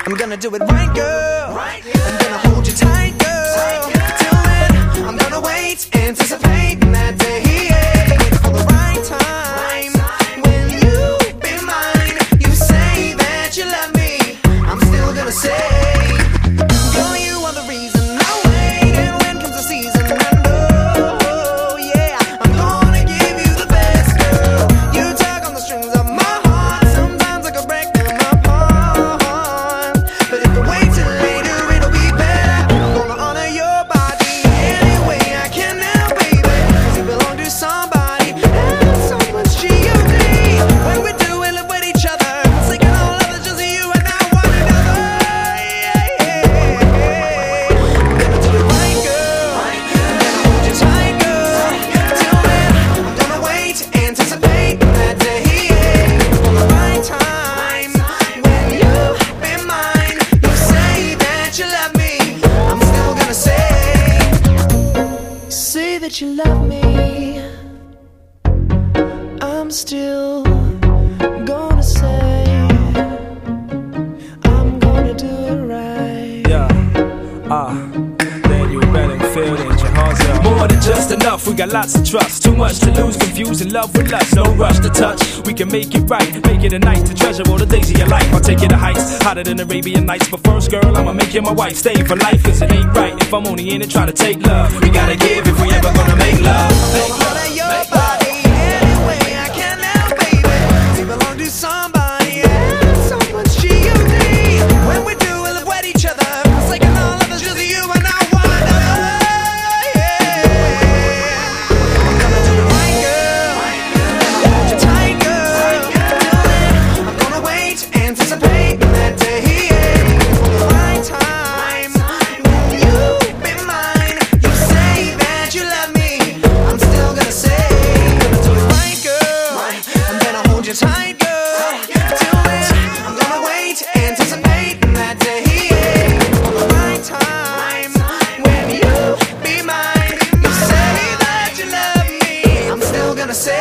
I'm gonna do it right, girl. I'm gonna hold you tight, girl. Till then, I'm gonna wait, anticipating that day. Wait for the right time. When you be mine, you say that you love me. I'm still gonna say, girl, you are the reason I wait. And when comes the season, I know, yeah, I'm gonna give you the best, girl. You tug on the strings of my heart. Sometimes I could break them apart, but if I wait till later, it'll be better. I'm gonna honor your body any way I can now, baby. 'Cause you belong to somebody, and so much G.O.D. When we do it, live with each other, singing all of it's just you and not one another. I'm gonna do it right, girl. I'm gonna hold you tight, girl. Till then, I'm gonna wait, anticipate that day. For the right time, when you be mine, you say that you love me. I'm still gonna say that you love me. I'm still gonna say, I'm gonna do it right. Then you better feel it in your heart. More than just enough, we got lots of trust. Too much to lose, confusing love with lust. No rush to touch, we can make it right. Make it a night to treasure all the days of your life. I'll take you to heights, hotter than Arabian Nights. But first, girl, I'ma make you my wife. Stay for life, cause it ain't right if I'm only in it trying to take love. We gotta give if we ever gonna make love. Honor your body any way I can now, baby. 'Cause you belong to somebody, and so much G.O.D. When we do it, live with each other, singing all of it's just you and not one another. I'm gonna do it right, girl. I'm gonna hold you tight, girl. Till then, I'm gonna wait, anticipate that day. For the right time, when you be mine, you say that you love me. I'm still gonna say, gonna do it right, girl. I'm gonna hold you tight, girl. Till then, I'm gonna wait, anticipate that day. For the right time, when you be mine, you say that you love me. I'm still gonna say.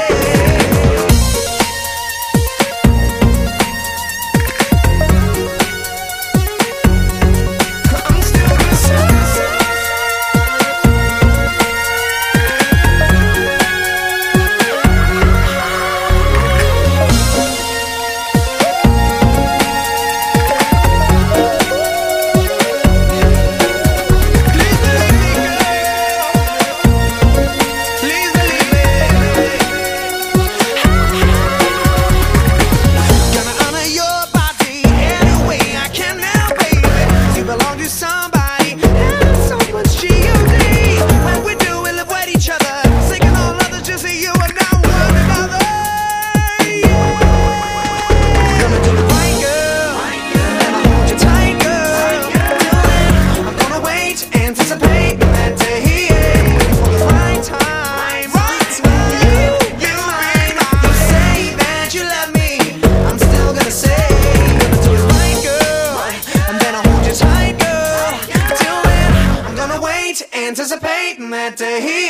I'm still gonna say. Please believe me, gonna honor your body any way I can now, baby. 'Cause you belong to somebody, and so much G.O.D. When we do it, live with each other, singing all others just see you and not one another. Gonna do it right, girl. Gonna hold you tight, girl. Till then, I'm gonna wait, anticipate that day. For the right time, when you be mine, you say that you love me. I'm still gonna say, gonna do it right, girl. I'm gonna hold you tight, girl. Till then, I'm gonna wait, anticipate that day.